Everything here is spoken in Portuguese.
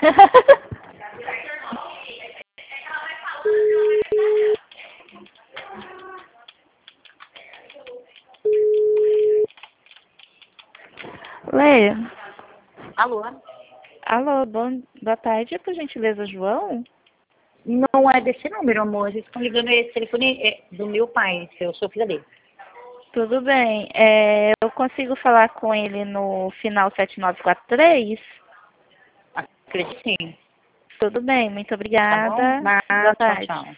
Leia. Alô? Alô, boa tarde, por gentileza, João? Não é desse número, amor. Eles estão ligando esse telefone do meu pai, eu sou filha dele. Tudo bem. Eu consigo falar com ele no final 7943? Acredito sim. Tudo bem, muito Tá bom? obrigada. Mas, Boa tchau, tarde. tchau.